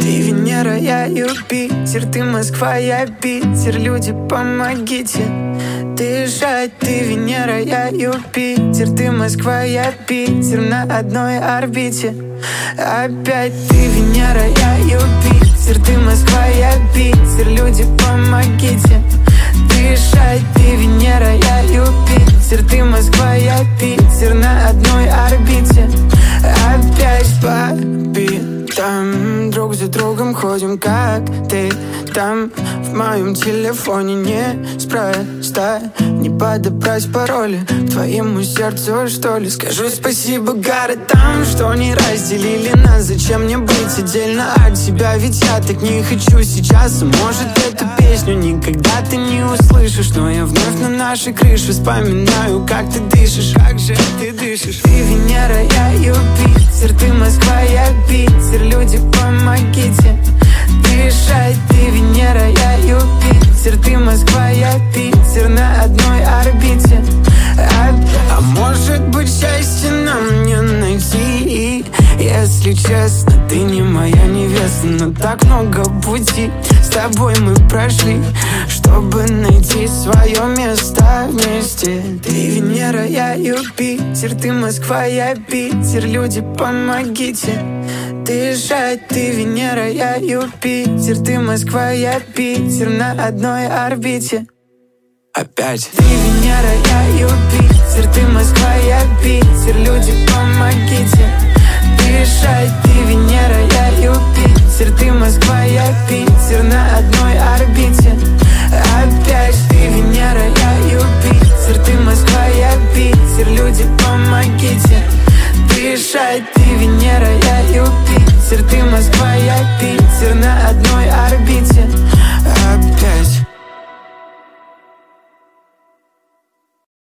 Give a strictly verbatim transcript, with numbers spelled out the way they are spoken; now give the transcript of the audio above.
Ты Венера, я Юпитер, ты Москва, я Питер, люди, помогите дышать. Ты Венера, я Юпитер, ты Москва, я Питер, на одной орбите. Опять ты Венера, я Юпитер, ты Москва, я Питер, люди, помогите дышать. Ты Венера, я Юпитер, ты Москва, я Питер, на одной орбите. Опять по битам, друг за другом ходим, как ты там. В моем телефоне неспроста не подобрать пароли к твоему сердцу, что ли. Скажу спасибо городам, что не разделили нас. Зачем мне быть отдельно от тебя, ведь я так не хочу сейчас. Может, эту песню никогда ты не услышишь, но я вновь на нашей крыше вспоминаю, как ты дышишь. Как же ты дышишь? Ты Венера, я Юпитер, ты Москва, я Питер, люди, помогите дышать. Ты Венера, я Юпитер, ты Москва, я Питер, на одной орбите. А, а может быть, счастье нам не найти? Если честно, ты не моя невеста, но так много пути с тобой мы прошли, чтобы найти свое место вместе. Ты Венера, я Юпитер, ты Москва, я Питер, люди, помогите дышать. Ты Венера, я Юпитер, ты Москва, я Питер, на одной орбите. Опять. Ты Венера, я Юпитер, ты Москва, я Питер, люди, помогите дышать. Ты Венера, я Юпитер,